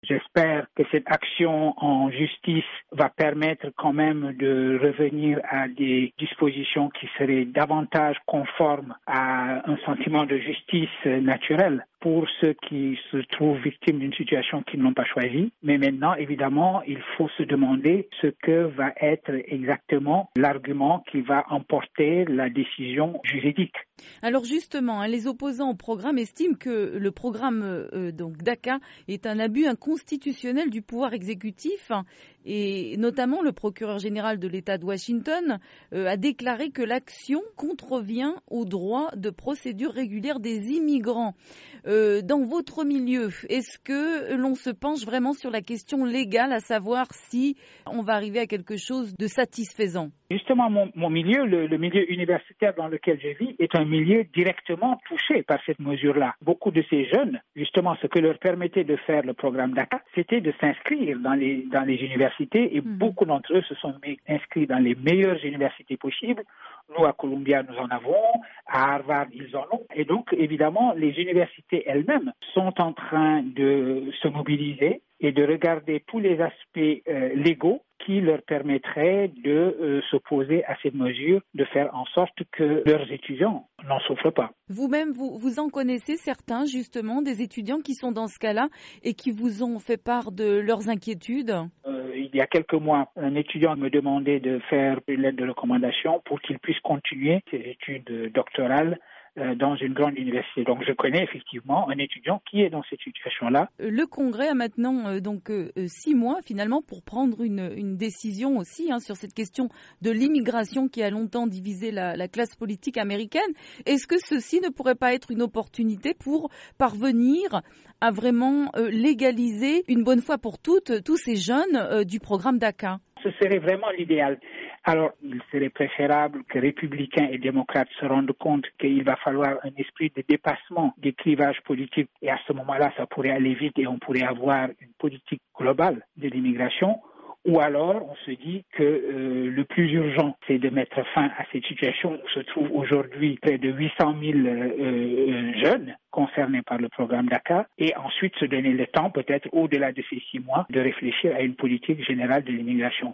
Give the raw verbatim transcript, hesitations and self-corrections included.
J'espère que cette action en justice va permettre quand même de revenir à des dispositions qui seraient davantage conformes à un sentiment de justice naturelle pour ceux qui se trouvent victimes d'une situation qu'ils n'ont pas choisie. Mais maintenant, évidemment, il faut se demander ce que va être exactement l'argument qui va emporter la décision juridique. Alors justement, les opposants au programme estiment que le programme euh, donc DACA est un abus inconstitutionnel du pouvoir exécutif et notamment le procureur général de l'État de Washington euh, a déclaré que l'action contrevient au droit de procédure régulière des immigrants. Euh, dans votre milieu, est-ce que l'on se penche vraiment sur la question légale, à savoir si on va arriver à quelque chose de satisfaisant? Justement, mon, mon milieu, le, le milieu universitaire dans lequel je vis, est un milieu directement touché par cette mesure-là. Beaucoup de ces jeunes, justement, ce que leur permettait de faire le programme DACA, c'était de s'inscrire dans les, dans les universités et mmh. beaucoup d'entre eux se sont inscrits dans les meilleures universités possibles. Nous, à Columbia, nous en avons. À Harvard, ils en ont. Et donc, évidemment, les universités elles-mêmes sont en train de se mobiliser et de regarder tous les aspects euh, légaux qui leur permettraient de euh, s'opposer à cette mesure, de faire en sorte que leurs étudiants n'en souffrent pas. Vous-même, vous, vous en connaissez certains, justement, des étudiants qui sont dans ce cas-là et qui vous ont fait part de leurs inquiétudes? euh, Il y a quelques mois, un étudiant me demandait de faire une lettre de recommandation pour qu'il puisse continuer ses études doctorales dans une grande université. Donc je connais effectivement un étudiant qui est dans cette situation-là. Le Congrès a maintenant euh, donc euh, six mois finalement pour prendre une, une décision aussi hein, sur cette question de l'immigration qui a longtemps divisé la, la classe politique américaine. Est-ce que ceci ne pourrait pas être une opportunité pour parvenir à vraiment euh, légaliser une bonne fois pour toutes tous ces jeunes euh, du programme DACA? Ce serait vraiment l'idéal. Alors, il serait préférable que républicains et démocrates se rendent compte qu'il va falloir un esprit de dépassement des clivages politiques. Et à ce moment-là, ça pourrait aller vite et on pourrait avoir une politique globale de l'immigration. Ou alors, on se dit que euh, le plus urgent, c'est de mettre fin à cette situation où se trouvent aujourd'hui près de huit cent mille euh, jeunes concernés par le programme DACA et ensuite se donner le temps, peut-être au-delà de ces six mois, de réfléchir à une politique générale de l'immigration.